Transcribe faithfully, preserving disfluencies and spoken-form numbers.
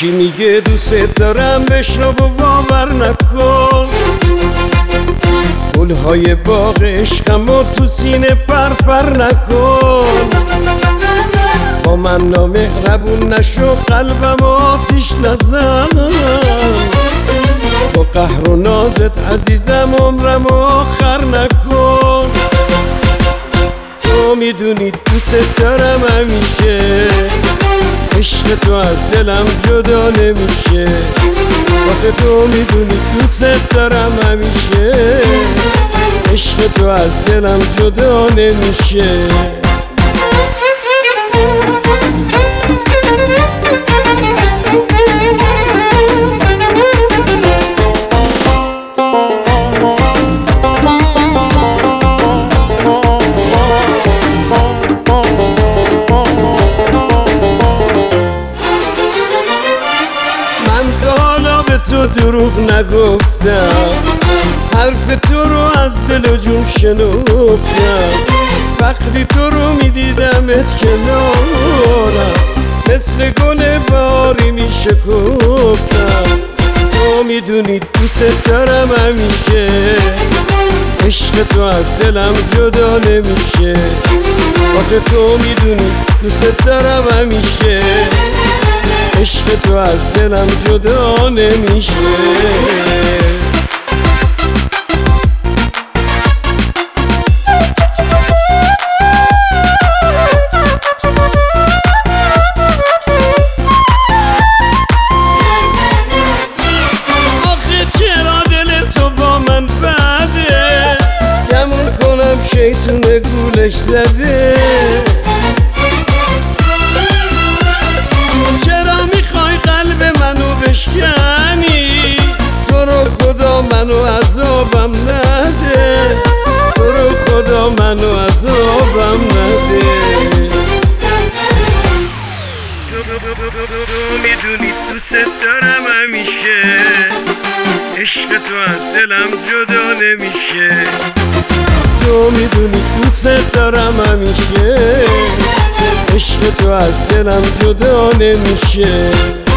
یکی میگه دوست دارم بشنو و باور نکن، گلهای باغ عشقم و تو سینه پر پر نکن. با من نامهربون نشو، قلبم آتیش نزن، با قهر و نازت عزیزم عمرم آخر نکن. تو میدونی دوست دارم همیشه، عشق تو از دلم جدا نمیشه. آخه تو میدونی دوست دارم همیشه، عشق تو از دلم جدا نمیشه. تو دروغ نگفتم، حرف تو رو از دل و جون شنفتم. وقتی تو رو میدیدمت کنارم، مثل گل باری میشکفتم. تو میدونی دوست دارم همیشه، عشق تو از دلم جدا نمیشه. آخه تو میدونی دوست دارم همیشه، عشق تو از دلم جدا نمیشه. آخه چرا دل تو با من بده، گمون کنم شیطون گولش زده. بشکنی تو رو خدا منو عذابم نده، تو رو خدا منو عذابم نده. تو میدونی دوست دارم همیشه، عشق تو از دلم جدا نمیشه. تو میدونی دوست دارم همیشه، عشق تو از دلم جدا نمیشه.